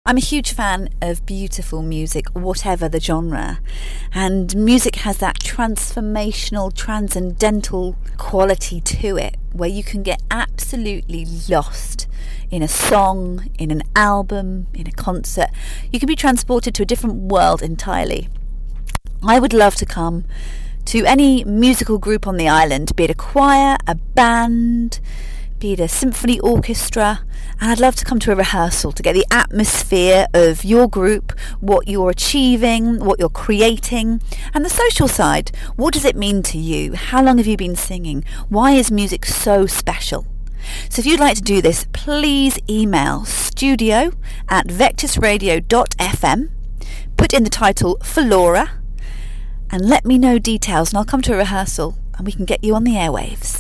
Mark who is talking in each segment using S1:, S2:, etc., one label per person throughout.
S1: I'm a huge fan of beautiful music, whatever the genre, and music has that transformational, transcendental quality to it, where you can get absolutely lost in a song, in an album, in a concert. You can be transported to a different world entirely. I would love to come to any musical group on the island, be it a choir, a band, be it a symphony orchestra, and I'd love to come to a rehearsal to get the atmosphere of your group, what you're achieving, what you're creating, and the social side. What does it mean to you? How long have you been singing? Why is music so special? So if you'd like to do this, please email studio@vectusradio.fm, put in the title for Laura, and let me know details, and I'll come to a rehearsal and we can get you on the airwaves.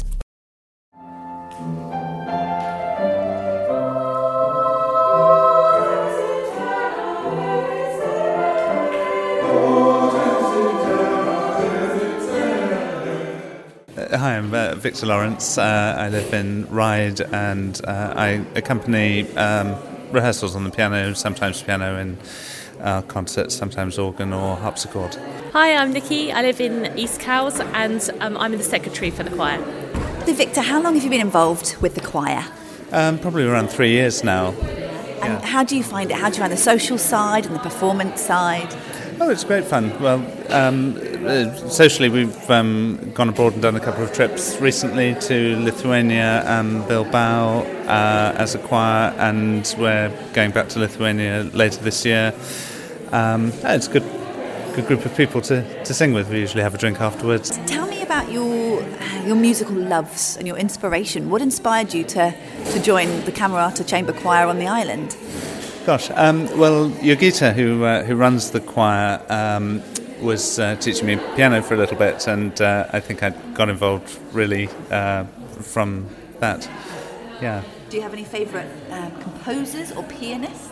S2: Hi, I'm Victor Lawrence. I live in Ryde, and I accompany rehearsals on the piano, sometimes piano in concerts, sometimes organ or harpsichord.
S3: Hi, I'm Nikki. I live in East Cowes, and I'm the secretary for the choir.
S1: So Victor, how long have you been involved with the choir?
S2: Probably around 3 years now.
S1: And how do you find it? How do you find the social side and the performance side?
S2: Oh, it's great fun. Well, socially we've gone abroad and done a couple of trips recently to Lithuania and Bilbao as a choir, and we're going back to Lithuania later this year. It's a good group of people to sing with. We usually have a drink afterwards.
S1: Tell me about your musical loves and your inspiration. What inspired you to join the Camerata Chamber Choir on the island?
S2: Gosh, well, Yogita, who runs the choir, was teaching me piano for a little bit, and I think I got involved really from that. Yeah.
S1: Do you have any favourite composers or pianists?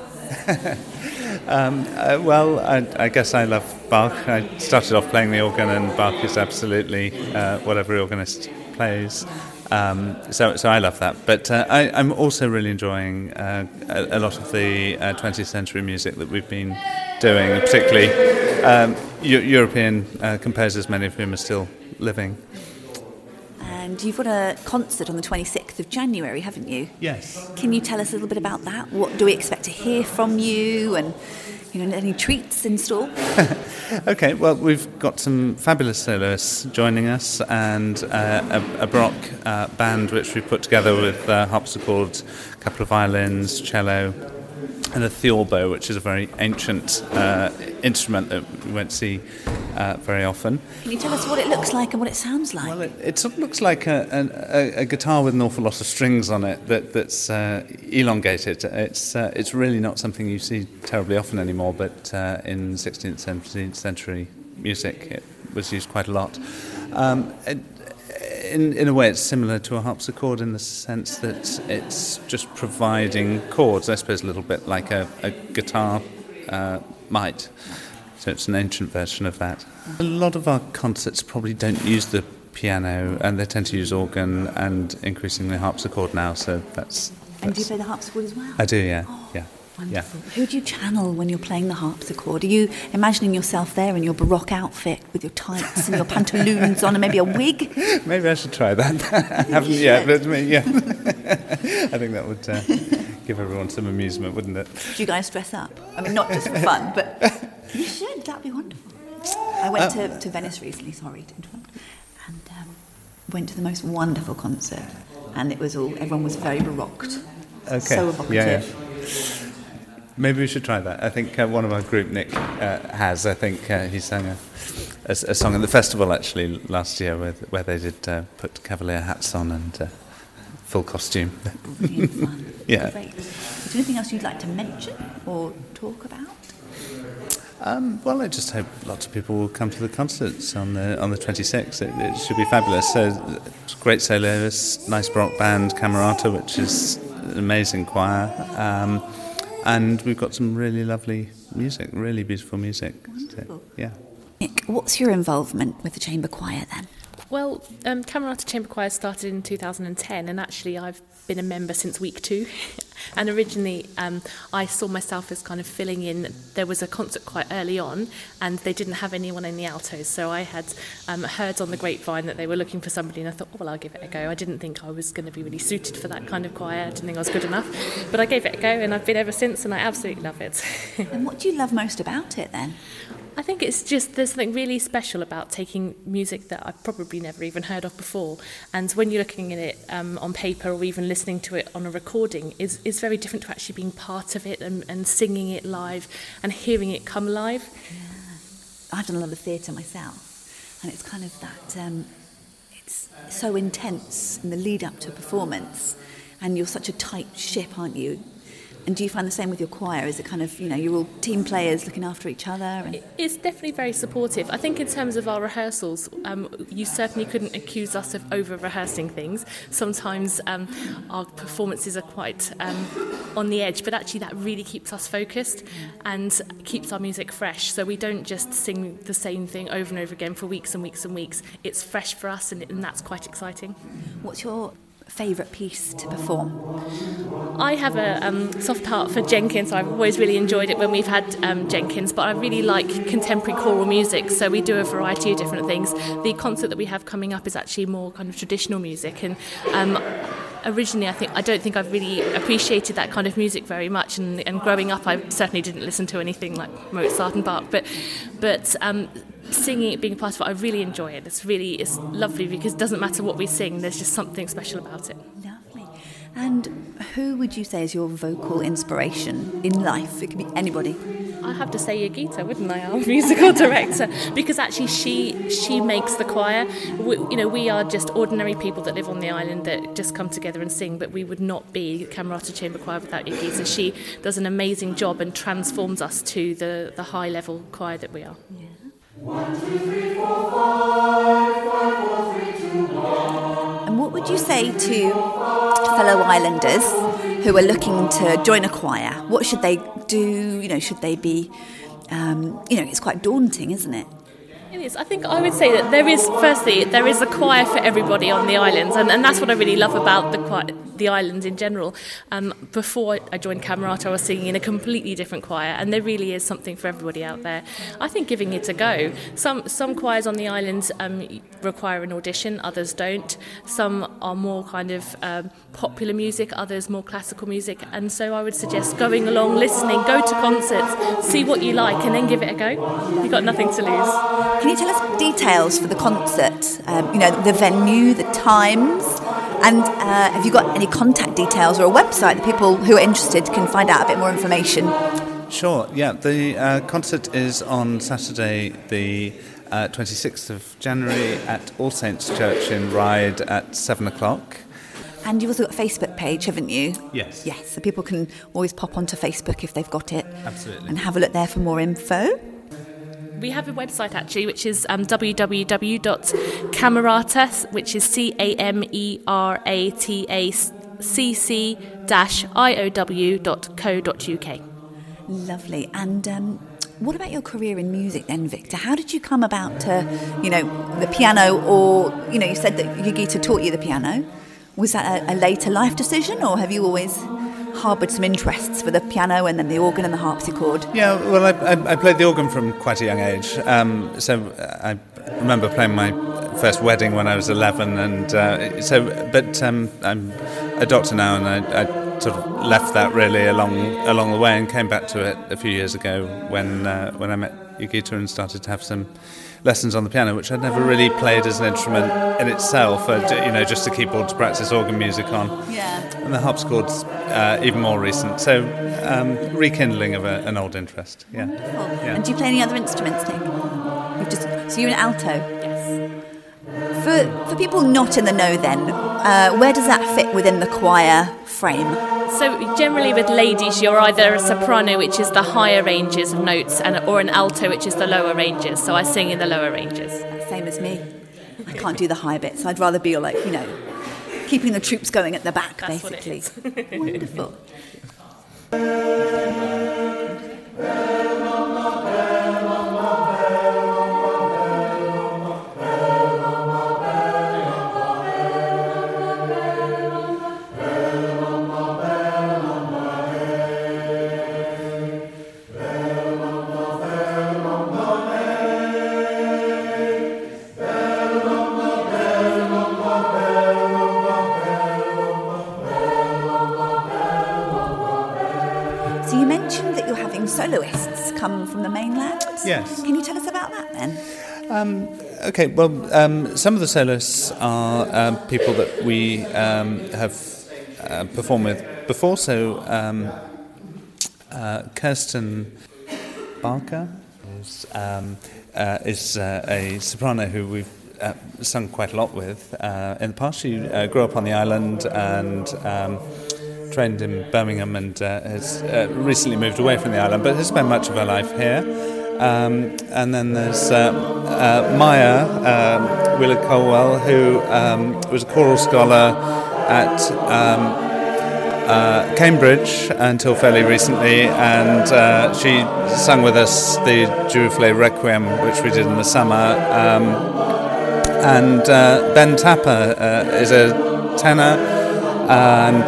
S2: Well, I guess I love Bach. I started off playing the organ, and Bach is absolutely what every organist plays. So I love that. But I'm also really enjoying a lot of the 20th century music that we've been doing, particularly European composers, many of whom are still living.
S1: And you've got a concert on the 26th of January, haven't you?
S2: Yes.
S1: Can you tell us a little bit about that? What do we expect to hear from you, and any treats in store?
S2: Okay, well, we've got some fabulous soloists joining us, and a Baroque band which we put together with harpsichord, a couple of violins, cello, and a theorbo, which is a very ancient instrument that we won't see very often. Can
S1: you tell us what it looks like and what it sounds like?
S2: Well, it sort of looks like a guitar with an awful lot of strings on it that's elongated. It's really not something you see terribly often anymore, but in 16th, 17th century music it was used quite a lot. In a way, it's similar to a harpsichord in the sense that it's just providing chords, I suppose, a little bit like a guitar might. So it's an ancient version of that. A lot of our concerts probably don't use the piano, and they tend to use organ and increasingly harpsichord now. So that's.
S1: And do you play the harpsichord as well?
S2: I do, yeah.
S1: Oh,
S2: yeah.
S1: Wonderful. Yeah. Who do you channel when you're playing the harpsichord? Are you imagining yourself there in your Baroque outfit with your tights and your pantaloons on and maybe a wig?
S2: Maybe I should try that. I haven't yet, but yeah. I think that would give everyone some amusement, wouldn't it?
S1: Do you guys dress up? I mean, not just for fun, but you should. That'd be wonderful. I went to Venice recently, sorry to interrupt, and went to the most wonderful concert, and everyone was very baroqued.
S2: Okay.
S1: So evocative.
S2: Yeah. Maybe we should try that. I think one of our group, Nick, has. I think he sang a song at the festival actually last year where they did put cavalier hats on and full costume.
S1: Brilliant fun.
S2: Yeah.
S1: Great. Is there anything else you'd like to mention or talk about?
S2: Well, I just hope lots of people will come to the concerts on the 26th. It should be fabulous. So, great soloists, nice Baroque band, Camerata, which is an amazing choir. And we've got some really lovely music, really beautiful music.
S1: Wonderful.
S2: So, yeah.
S1: Nick, what's your involvement with the chamber choir then?
S3: Well, Camerata Chamber Choir started in 2010, and actually I've been a member since week 2. And originally, I saw myself as kind of filling in. There was a concert quite early on, and they didn't have anyone in the altos. So I had heard on the grapevine that they were looking for somebody, and I thought, oh, well, I'll give it a go. I didn't think I was going to be really suited for that kind of choir. I didn't think I was good enough. But I gave it a go, and I've been ever since, and I absolutely love it.
S1: And what do you love most about it then?
S3: I think it's just there's something really special about taking music that I've probably never even heard of before, and when you're looking at it on paper or even listening to it on a recording, is very different to actually being part of it and singing it live and hearing it come alive.
S1: Yeah. I've done a lot of theatre myself, and it's kind of that, it's so intense in the lead up to a performance, and you're such a tight ship, aren't you? And do you find the same with your choir? Is it kind of, you're all team players looking after each other? And
S3: it's definitely very supportive. I think in terms of our rehearsals, you certainly couldn't accuse us of over-rehearsing things. Sometimes our performances are quite on the edge, but actually that really keeps us focused and keeps our music fresh. So we don't just sing the same thing over and over again for weeks and weeks and weeks. It's fresh for us, and that's quite exciting.
S1: What's your favourite piece to perform?
S3: I have a soft heart for Jenkins. I've always really enjoyed it when we've had Jenkins, but I really like contemporary choral music, so we do a variety of different things. The concert that we have coming up is actually more kind of traditional music, and originally I don't think I've really appreciated that kind of music very much, and growing up I certainly didn't listen to anything like Mozart and Bach, but singing it, being a part of it, I really enjoy it. It's lovely because it doesn't matter what we sing, there's just something special about it.
S1: Lovely. And who would you say is your vocal inspiration in life? It could be anybody.
S3: I have to say Yogita, wouldn't I, our musical director, because actually she makes the choir. We are just ordinary people that live on the island that just come together and sing, but we would not be Camerata Chamber Choir without Yogita. She does an amazing job and transforms us to the high level choir that we are.
S1: Yeah.
S4: 1, 2, 3, 4, 5, 5, 4, 3, 2, 1.
S1: And what would you say to fellow islanders who are looking to join a choir? What should they do? Should they be, it's quite daunting, isn't it?
S3: It is. I think I would say that there is a choir for everybody on the islands, and that's what I really love about the islands in general. Before I joined Camerata, I was singing in a completely different choir, and there really is something for everybody out there. I think giving it a go. Some choirs on the islands require an audition, others don't. Some are more kind of popular music, others more classical music, and so I would suggest going along, listening, go to concerts, see what you like, and then give it a go. You've got nothing to lose.
S1: Can you tell us details for the concert? The venue, the times, and have you got any contact details or a website that people who are interested can find out a bit more information?
S2: Sure, yeah. The concert is on Saturday, the 26th of January at All Saints Church in Ryde at 7 o'clock.
S1: And you've also got a Facebook page, haven't you?
S2: Yes.
S1: Yes, so people can always pop onto Facebook if they've got it.
S2: Absolutely.
S1: And have a look there for more info.
S3: We have a website actually, which is www.camerata, which is cameratacc-iow.co.uk.
S1: Lovely. And what about your career in music then, Victor? How did you come about to, the piano, or, you said that Yogita taught you the piano. Was that a later life decision, or have you always harboured some interests for the piano and then the organ and the harpsichord?
S2: Yeah, well, I played the organ from quite a young age. So I remember playing my first wedding when I was 11, and I'm a doctor now, and I sort of left that really along the way and came back to it a few years ago when I met Yogita and started to have some lessons on the piano, which I'd never really played as an instrument in itself, just a keyboard to practice organ music on.
S1: Yeah.
S2: And the harpsichord's even more recent, so rekindling of an old interest. Yeah.
S1: Wonderful.
S2: Yeah.
S1: And do you play any other instruments, Nick? So you're an alto?
S3: Yes.
S1: For people not in the know then, where does that fit within the choir frame?
S3: So generally with ladies, you're either a soprano, which is the higher ranges of notes, or an alto, which is the lower ranges. So I sing in the lower ranges.
S1: Same as me. I can't do the high bits. I'd rather be like, keeping the troops going at the back,
S3: That's
S1: basically.
S3: What it is.
S1: Wonderful. soloists come from the mainland.
S2: Yes.
S1: Can you tell us about that then?
S2: Okay, well, some of the soloists are people that we have performed with before. So Kirsten Barker is a soprano who we've sung quite a lot with in the past. She grew up on the island and trained in Birmingham and has recently moved away from the island, but has spent much of her life here. And then there's Maya Willard Colwell, who was a choral scholar at Cambridge until fairly recently, and she sang with us the Duruflé Requiem, which we did in the summer. And Ben Tapper is a tenor, and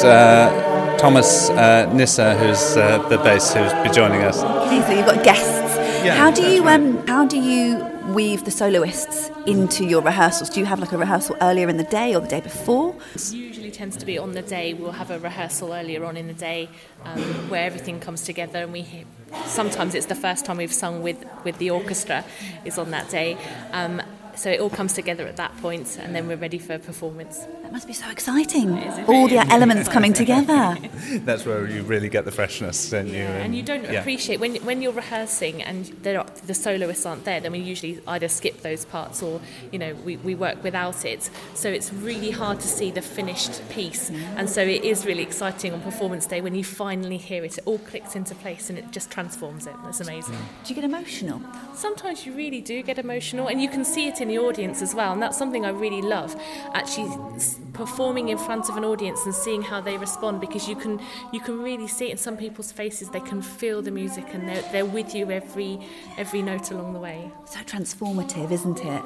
S2: Thomas Nisser, who's the bass, who's be joining us.
S1: Okay, so you've got guests.
S2: Yeah,
S1: how do you weave the soloists into your rehearsals? Do you have like a rehearsal earlier in the day or the day before?
S3: It usually tends to be on the day. We'll have a rehearsal earlier on in the day where everything comes together, and sometimes it's the first time we've sung with the orchestra is on that day. So it all comes together at that point, and then we're ready for performance.
S1: That must be so exciting. All the elements coming together.
S2: That's where you really get the freshness, don't you?
S3: And you don't appreciate when you're rehearsing and the soloists aren't there. Then we usually either skip those parts or we work without it. So it's really hard to see the finished piece, and so it is really exciting on performance day when you finally hear it. It all clicks into place and it just transforms it. It's amazing.
S1: Do you get emotional?
S3: Sometimes you really do get emotional, and you can see it in the audience as well, and that's something I really love, actually performing in front of an audience and seeing how they respond, because you can really see it in some people's faces. They can feel the music and they're with you every note along the way.
S1: So transformative, isn't it?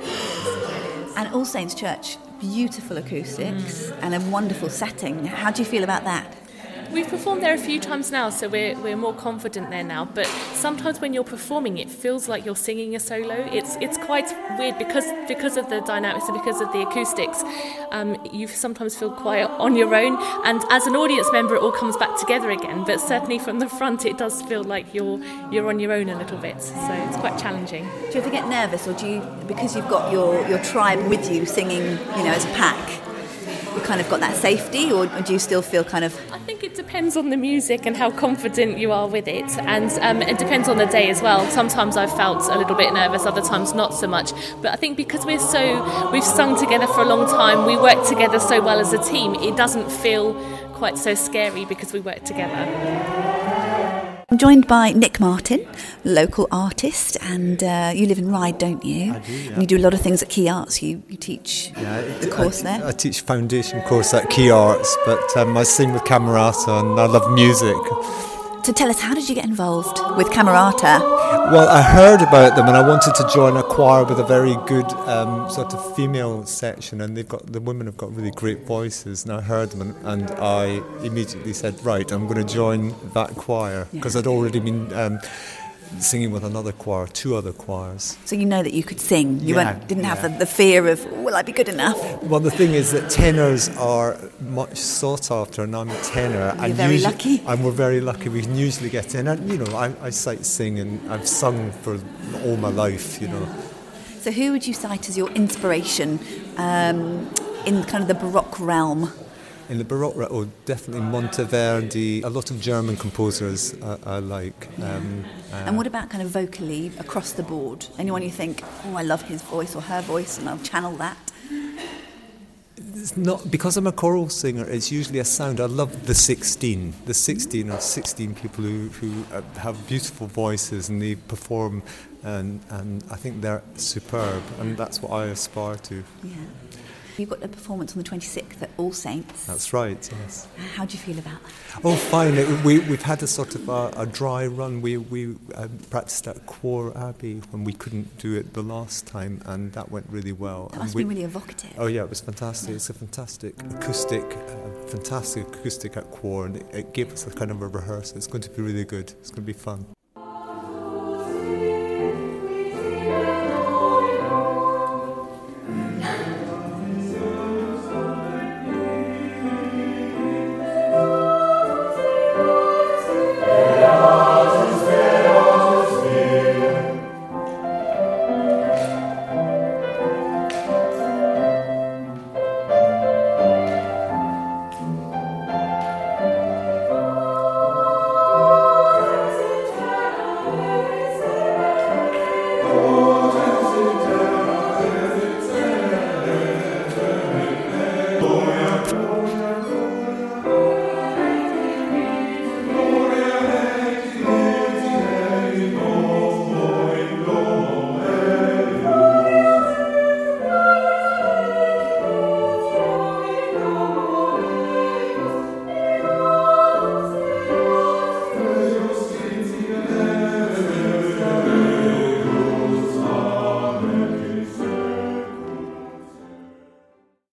S1: And All Saints Church, beautiful acoustics and a wonderful setting. How do you feel about that?
S3: We've performed there a few times now, so we're more confident there now. But sometimes when you're performing, it feels like you're singing a solo. It's quite weird because of the dynamics and because of the acoustics. You sometimes feel quite on your own, and as an audience member, it all comes back together again. But certainly from the front, it does feel like you're on your own a little bit. So it's quite challenging.
S1: Do you ever get nervous, or do you, because you've got your tribe with you singing, as a pack? You kind of got that safety, or do you still feel kind of...
S3: I think it depends on the music and how confident you are with it, and it depends on the day as well. Sometimes I've felt a little bit nervous, other times not so much, but I think because we've sung together for a long time, we work together so well as a team, it doesn't feel quite so scary because we work together.
S1: I'm joined by Nick Martin, local artist, and you live in Ryde, don't you?
S5: I do, yeah.
S1: And you do a lot of things at Key Arts. You teach the course there?
S5: I teach foundation course at Key Arts, but I sing with Camerata and I love music.
S1: So tell us, how did you get involved with Camerata?
S5: Well, I heard about them and I wanted to join a choir with a very good sort of female section, and the women have got really great voices, and I heard them and I immediately said, right, I'm going to join that choir, because I'd already been singing with another choir, 2 other choirs.
S1: So you know that you could sing. You didn't have the fear of, will I be good enough?
S5: Well, the thing is that tenors are much sought after, and I'm a tenor.
S1: You're very lucky.
S5: And we're very lucky. We can usually get in. And, I sight sing, and I've sung for all my life,
S1: So who would you cite as your inspiration in kind of the Baroque realm?
S5: In the Baroque, definitely Monteverdi, a lot of German composers I like.
S1: And what about kind of vocally across the board? Anyone you think, I love his voice or her voice and I'll channel that?
S5: It's not, because I'm a choral singer, it's usually a sound. I love the 16. The 16 are 16 people who have beautiful voices and they perform, and I think they're superb, and that's what I aspire to.
S1: Yeah. You've got a performance on the 26th at All Saints.
S5: That's right, yes.
S1: How do you feel about that?
S5: Oh, fine. We've had a sort of a dry run. We practiced at Quor Abbey when we couldn't do it the last time, and that went really well.
S1: That must be really evocative.
S5: Oh, yeah, it was fantastic. It's a fantastic acoustic at Quor, and it gave us a kind of a rehearsal. It's going to be really good. It's going to be fun.